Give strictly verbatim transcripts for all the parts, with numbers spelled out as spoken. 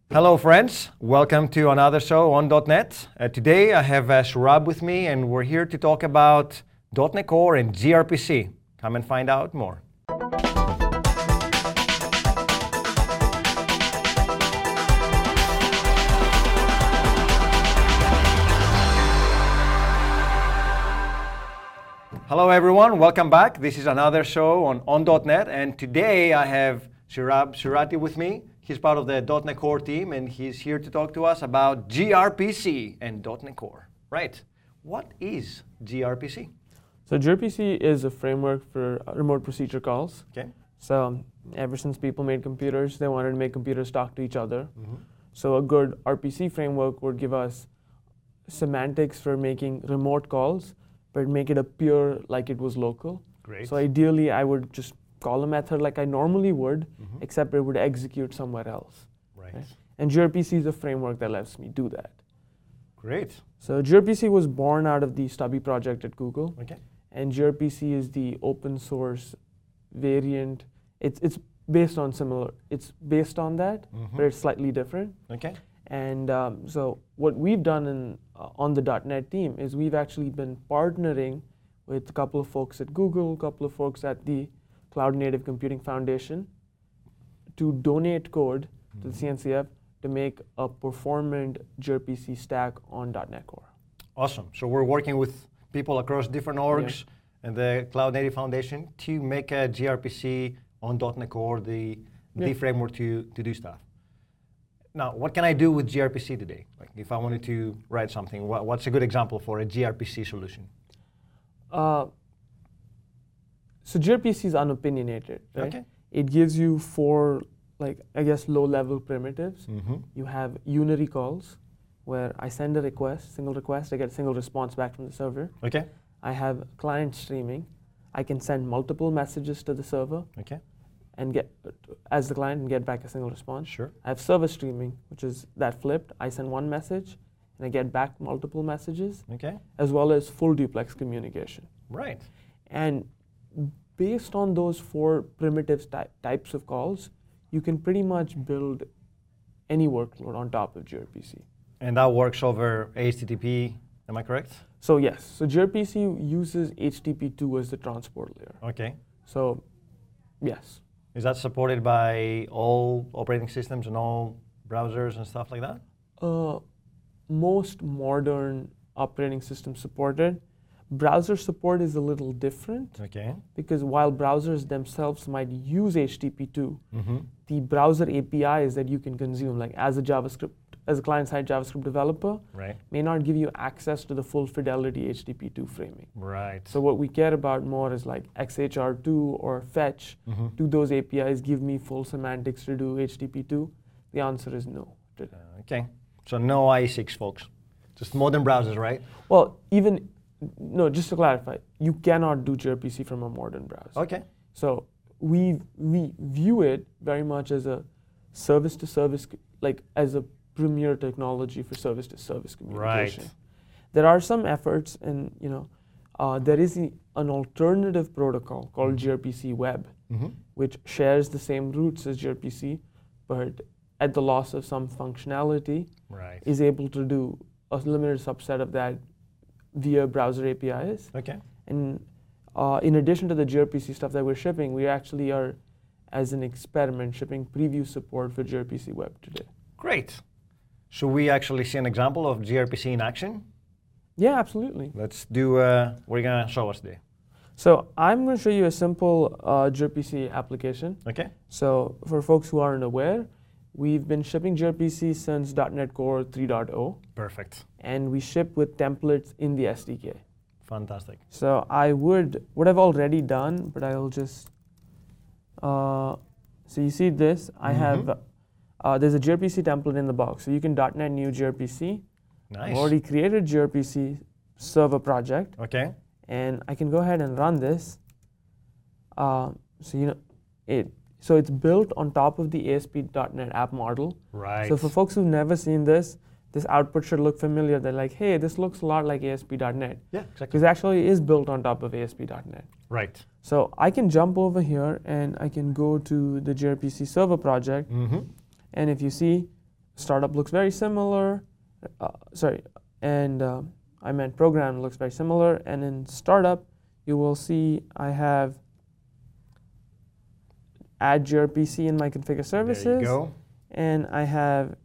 Hello friends, welcome to another show on dot net. Uh, today I have uh, Saurabh with me and we're here to talk about dot net Core and gRPC. Come and find out more. Hello everyone, welcome back. This is another show on on dot net and today I have Saurabh Surati with me. He's part of the dot net Core team and he's here to talk to us about gRPC and dot net Core. Right, what is gRPC? So gRPC is a framework for remote procedure calls. Okay. So um, ever since people made computers, they wanted to make computers talk to each other. Mm-hmm. So a good R P C framework would give us semantics for making remote calls, but make it appear like it was local. Great. So ideally, I would just call a method like I normally would, Mhm. except it would execute somewhere else. Right. Okay? And gRPC is a framework that lets me do that. Great. So gRPC was born out of the Stubby project at Google. Okay. And gRPC is the open source variant. It's it's based on similar. It's based on that, Mhm. but it's slightly different. Okay. And um, so what we've done in uh, on the dot net team is we've actually been partnering with a couple of folks at Google, a couple of folks at the Cloud Native Computing Foundation to donate code to the C N C F to make a performant gRPC stack on dot net Core. Awesome. So we're working with people across different orgs and the Cloud Native Foundation to make a gRPC on dot net Core, the, the Yeah. framework to, to do stuff. Now, what can I do with gRPC today? Like if I wanted to write something, what, what's a good example for a gRPC solution? Uh, so gRPC is unopinionated, right? Okay. It gives you four, like I guess, low-level primitives. Mm-hmm. You have unary calls, where I send a request, single request, I get a single response back from the server. Okay. I have client streaming. I can send multiple messages to the server Okay. and get as the client and get back a single response. Sure. I have server streaming, which is that flipped. I send one message and I get back multiple messages, Okay. as well as full duplex communication. Right. And based on those four primitives ty- types of calls, you can pretty much build any workload on top of gRPC. And that works over H T T P, am I correct? So yes, so gRPC uses H T T P two as the transport layer. Okay. So yes. Is that supported by all operating systems and all browsers and stuff like that? Uh, most modern operating systems support it. Browser support is a little different Okay. because while browsers themselves might use H T T P two, Mm-hmm. the browser A P Is that you can consume, like as a JavaScript, as a client-side JavaScript developer, Right. may not give you access to the full fidelity H T T P two framing. Right. So what we care about more is like X H R two or fetch. Mm-hmm. Do those A P Is give me full semantics to do H T T P two? The answer is no. today. Uh, okay. So no I E six, folks. Just modern browsers, right? Well, even, no, just to clarify, you cannot do gRPC from a modern browser. Okay. So we we view it very much as a service-to-service, like as a premier technology for service-to-service communication. Right. There are some efforts, and you know, uh, there is a, an alternative protocol called gRPC Web, Mm-hmm. which shares the same roots as gRPC, but at the loss of some functionality, Right. is able to do a limited subset of that via browser A P Is. Okay. And uh, in addition to the gRPC stuff that we're shipping, we actually are, as an experiment, shipping preview support for gRPC Web today. Great. Should we actually see an example of gRPC in action? Yeah, absolutely. Let's do, uh, what are you going to show us today? So I'm going to show you a simple uh, gRPC application. Okay. So for folks who aren't aware, we've been shipping gRPC since dot net Core three point oh, Perfect. and we ship with templates in the S D K. Fantastic. So I would, what I've already done, but I'll just, uh, so you see this, I Mhm. have, uh, there's a gRPC template in the box. So you can dot net new gRPC. Nice. I've already created gRPC server project, Okay. and I can go ahead and run this. Uh, so you know, it, so it's built on top of the A S P dot net app model. Right. So for folks who've never seen this, this output should look familiar. They're like, hey, this looks a lot like A S P dot net. yeah, exactly. Because actually it is built on top of A S P dot net. Right. So I can jump over here and I can go to the gRPC server project. Mm-hmm. And if you see, startup looks very similar. Uh, sorry, and uh, I meant program looks very similar. And in startup, you will see I have add gRPC in my configure services. There you go. And I have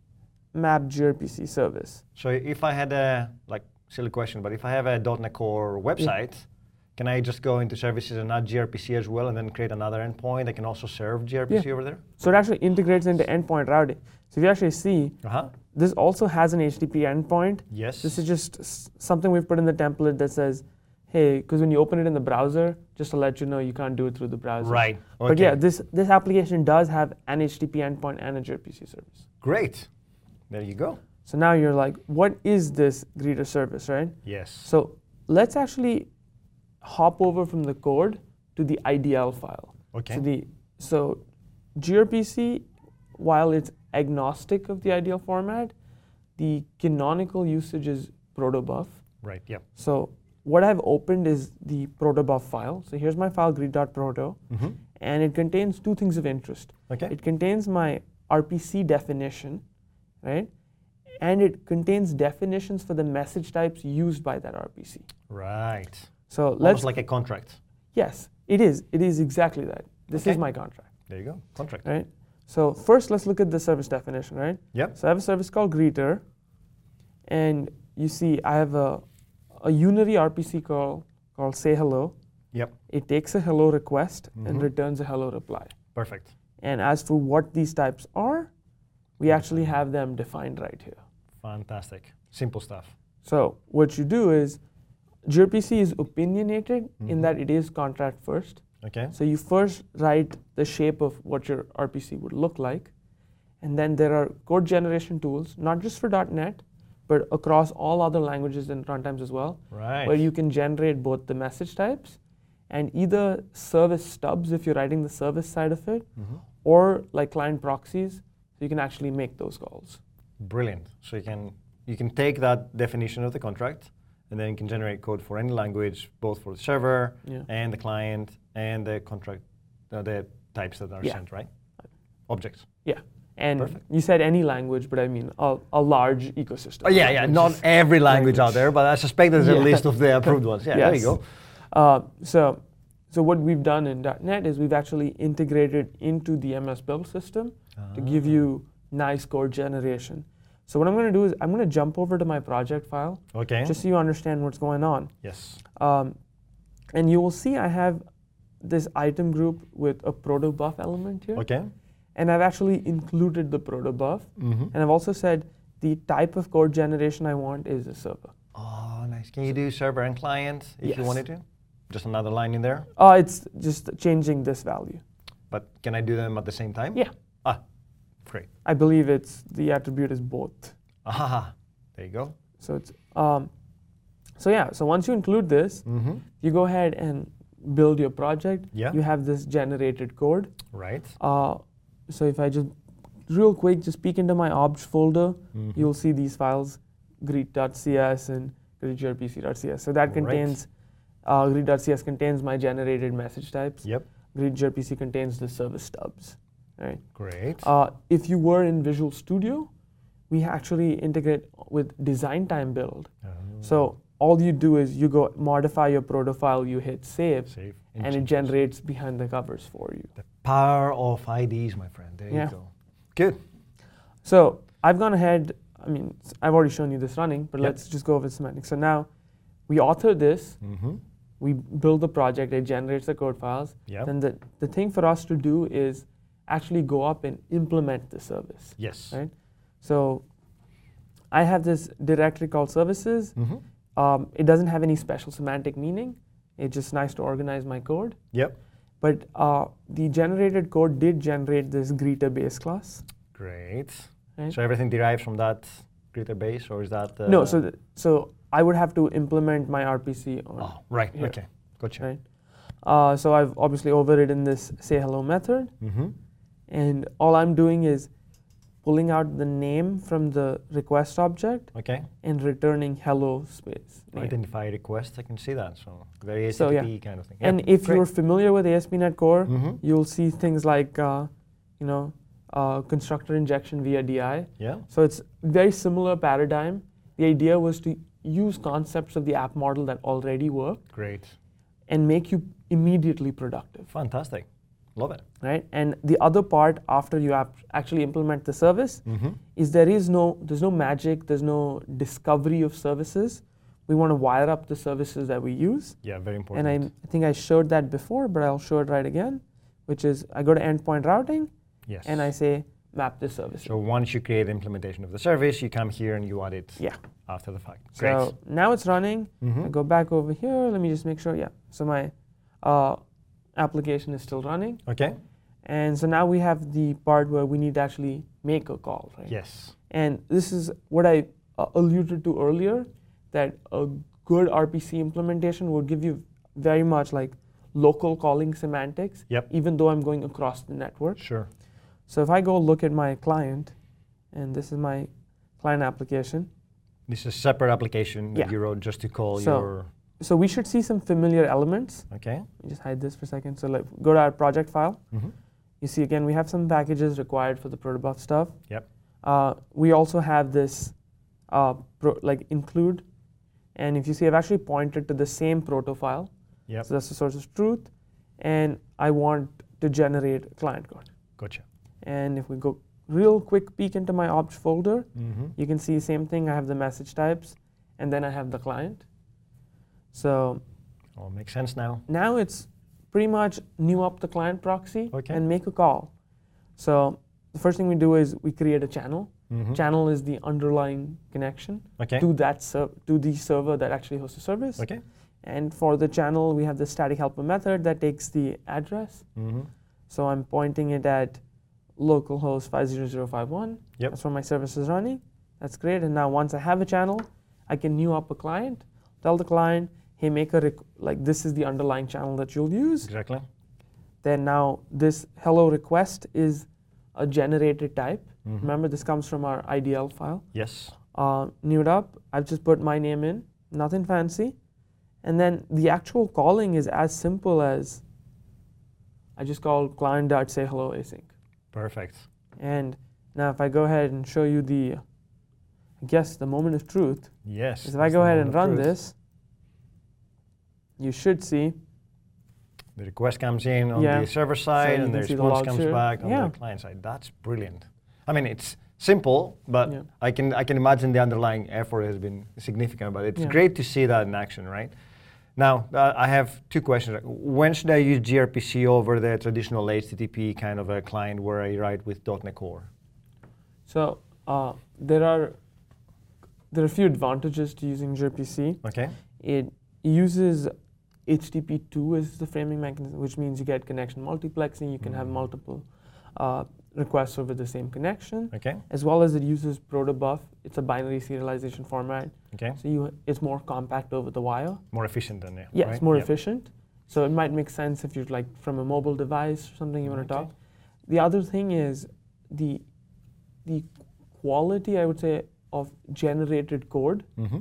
map gRPC service. So if I had a, like, silly question, but if I have a .dot net Core website, yeah. can I just go into services and add gRPC as well and then create another endpoint that can also serve gRPC yeah. over there? So it actually integrates into endpoint routing. So if you actually see, uh-huh. this also has an H T T P endpoint. Yes. This is just s- something we've put in the template that says, hey, because when you open it in the browser, just to let you know, you can't do it through the browser. Right. Okay. But yeah, this, this application does have an H T T P endpoint and a gRPC service. Great. There you go. So now you're like, what is this greeter service, right? Yes. So let's actually hop over from the code to the I D L file. Okay. So, the, so gRPC, while it's agnostic of the I D L format, the canonical usage is protobuf. Right, yeah. So what I've opened is the protobuf file. So here's my file, greet.proto, mm-hmm. and it contains two things of interest. Okay. It contains my R P C definition, right? And it contains definitions for the message types used by that R P C. Right. So Almost let's like a contract. Yes, it is. It is exactly that. This Okay. is my contract. There you go, contract. Right? So first, let's look at the service definition, right? Yep. So I have a service called greeter, and you see I have a, a unary R P C call called say hello. Yep. It takes a hello request mm-hmm. and returns a hello reply. Perfect. And as for what these types are, we actually have them defined right here. Fantastic. Simple stuff. So what you do is, gRPC is opinionated mm-hmm. in that it is contract first. Okay. So you first write the shape of what your R P C would look like, and then there are code generation tools, not just for .dot net, but across all other languages and runtimes as well, right. where you can generate both the message types and either service stubs if you're writing the service side of it, mm-hmm. or like client proxies, so you can actually make those calls. Brilliant. So you can you can take that definition of the contract, and then you can generate code for any language, both for the server Yeah. and the client and the contract, uh, the types that are Yeah. sent, right? Objects. Yeah. And Perfect. you said any language, but I mean a, a large ecosystem. Oh yeah, yeah. Not every language, out there, but I suspect there's Yeah. a list of the approved ones. Yeah, Yes. there you go. Uh, so, so what we've done in .dot net is we've actually integrated into the M S build system Ah. to give you nice code generation. So what I'm going to do is I'm going to jump over to my project file, Okay. just so you understand what's going on. Yes. Um, and you will see I have this item group with a protobuf element here. Okay. And I've actually included the protobuf. Mm-hmm. And I've also said the type of code generation I want is a server. Oh, nice. Can you do server and client if you Yes. wanted to? Just another line in there? Uh, it's just changing this value. But can I do them at the same time? Yeah. Ah, great. I believe it's the attribute is both. Ah, there you go. So it's um, so yeah. So once you include this, Mm-hmm. you go ahead and build your project. Yeah. You have this generated code. Right. Uh, so if I just real quick just peek into my obj folder, Mm-hmm. you'll see these files, greet.cs and greetgrpc.cs. So that Right. contains uh, greet.cs contains my generated message types. Yep. Greetgrpc contains the service stubs. Right. Great. Uh, if you were in Visual Studio, we actually integrate with design time build. Oh. So all you do is you go modify your proto file, you hit save, Save. and it changes. generates behind the covers for you. The power of I Ds, my friend. There Yeah. you go. Good. So I've gone ahead, I mean, s- I've already shown you this running, but Yep. let's just go over semantics. So now we author this, Mm-hmm. we build the project, it generates the code files. Yep. Then the, the thing for us to do is actually go up and implement the service. Yes. Right? So I have this directory called services. Mm-hmm. Um, it doesn't have any special semantic meaning. It's just nice to organize my code. Yep. But uh, the generated code did generate this greeter base class. Great. Right? So everything derives from that greeter base, or is that? Uh, no, so th- so I would have to implement my R P C on. Oh, right. here. Okay. Gotcha. Right. Uh, so I've obviously overridden this say hello method, Mm-hmm. and all I'm doing is pulling out the name from the request object Okay. and returning hello space. name. Identify request. I can see that. So very So, H T T P yeah. kind of thing. And Yep. if Great. you're familiar with A S P dot NET Core, Mhm. you'll see things like, uh, you know, uh, constructor injection via D I. Yeah. So it's very similar paradigm. The idea was to use concepts of the app model that already work Great. and make you immediately productive, Fantastic. Love it. right? And the other part after you ap- actually implement the service Mm-hmm. is there is no, there's no magic, there's no discovery of services. We want to wire up the services that we use. Yeah, very important. And I, I think I showed that before, but I'll show it right again, which is I go to endpoint routing yes. and I say map this service. So once you create the implementation of the service, you come here and you add it Yeah. after the fact. Great. So now it's running. Mhm. I go back over here. Let me just make sure. Yeah. So my uh, application is still running. Okay. And so now we have the part where we need to actually make a call, right? Yes. And this is what I uh, alluded to earlier, that a good R P C implementation would give you very much like local calling semantics, Yep. even though I'm going across the network. Sure. So if I go look at my client, and this is my client application, This is a separate application that Yeah. you wrote just to call So- your. so we should see some familiar elements. Okay. Let me just hide this for a second. So like, go to our project file. Mm-hmm. You see again, we have some packages required for the protobuf stuff. Yep. Uh, we also have this uh, pro, like include, and if you see, I've actually pointed to the same proto file. Yep. So that's the source of truth, and I want to generate client code. Gotcha. And if we go real quick peek into my opt folder, Mm-hmm. you can see same thing. I have the message types, and then I have the client. So All makes sense now. now it's pretty much new up the client proxy Okay. and make a call. So the first thing we do is we create a channel. Mm-hmm. Channel is the underlying connection Okay. to that ser- to the server that actually hosts the service. Okay. And for the channel, we have the static helper method that takes the address. Mm-hmm. So I'm pointing it at localhost five zero zero five one. Yep. That's where my service is running. That's great. And now once I have a channel, I can new up a client, tell the client, hey, make a rec- like this is the underlying channel that you'll use. Exactly. Then now this hello request is a generated type. Mhm. Remember, this comes from our I D L file. Yes. Uh, new it up. I've just put my name in, nothing fancy. And then the actual calling is as simple as I just call client.say hello async. Perfect. And now if I go ahead and show you the, I guess the moment of truth, Yes. is if I that's go the ahead moment and of run truth. this, you should see, The request comes in on Yeah. the server So side, you and the can see the response logs comes here. back on Yeah. the client side. That's brilliant. I mean, it's simple, but Yeah. I can I can imagine the underlying effort has been significant. But it's Yeah. great to see that in action, right? Now, uh, I have two questions. When should I use gRPC over the traditional H T T P kind of a client where I write with dot net Core? so uh, there are there are a few advantages to using gRPC. Okay. It uses H T T P two as the framing mechanism, which means you get connection multiplexing. You can have Mm. multiple uh, requests over the same connection, Okay. as well as it uses protobuf. It's a binary serialization format, Okay. so you it's more compact over the wire. More efficient than yeah. Yeah, right? it's more Yep. efficient. So it might make sense if you're like from a mobile device or something you want to Okay. talk. The other thing is the the quality, I would say, of generated code Mm-hmm.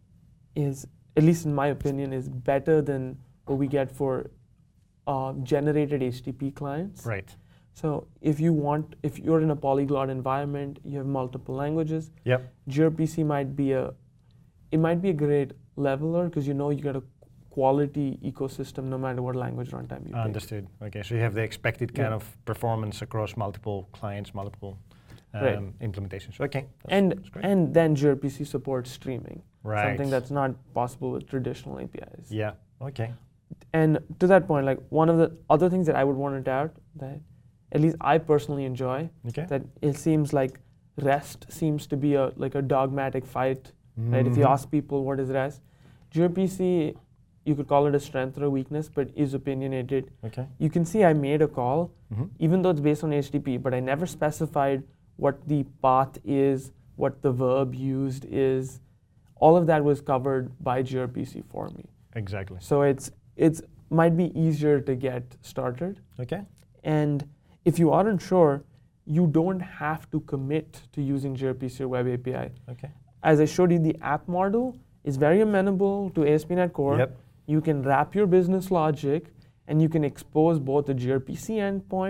is, at least in my opinion, is better than what we get for uh, generated H T T P clients. Right. So if you want, if you're in a polyglot environment, you have multiple languages, Yep. gRPC might be a, it might be a great leveler because you know you get a quality ecosystem no matter what language runtime you pick. Understood. Okay, so you have the expected kind Yeah. of performance across multiple clients, multiple um, Right. implementations. Okay. That's, And that's great. and then gRPC supports streaming, right. something that's not possible with traditional A P Is. Yeah. Okay. And to that point, like one of the other things that I would want to doubt that at least I personally enjoy, Okay. that it seems like REST seems to be a like a dogmatic fight, right? If you Mhm. ask people what is REST, gRPC, you could call it a strength or a weakness, but is opinionated. Okay. You can see I made a call, Mhm. even though it's based on H T T P, but I never specified what the path is, what the verb used is. All of that was covered by gRPC for me. Exactly. So it's it's might be easier to get started. Okay. And if you aren't sure, you don't have to commit to using gRPC or Web A P I. Okay. As I showed you, the app model is very amenable to A S P dot NET Core. Yep. You can wrap your business logic, and you can expose both the gRPC endpoint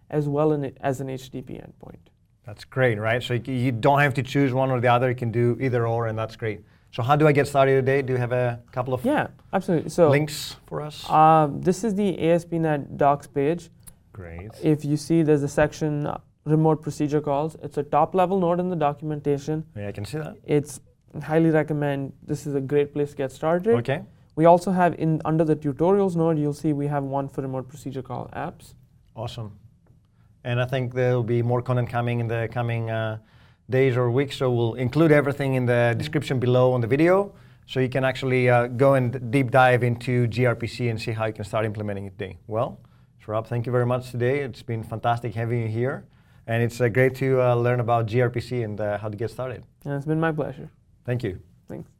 as well in it as an H T T P endpoint. That's great, right? So you you don't have to choose one or the other. You can do either or, and that's great. So how do I get started today? Do you have a couple of Yeah, absolutely. So links for us? Um, this is the A S P dot NET docs page. Great. If you see, there's a section, uh, remote procedure calls. It's a top-level node in the documentation. Yeah, I can see that. It's highly recommend. This is a great place to get started. Okay. We also have in under the tutorials node, you'll see we have one for remote procedure call apps. Awesome. And I think there will be more content coming in the coming uh, days or weeks, so we'll include everything in the description below on the video, so you can actually uh, go and deep dive into gRPC and see how you can start implementing it today. Well, Saurabh, thank you very much today. It's been fantastic having you here, and it's uh, great to uh, learn about gRPC and uh, how to get started. And it's been my pleasure. Thank you. Thanks.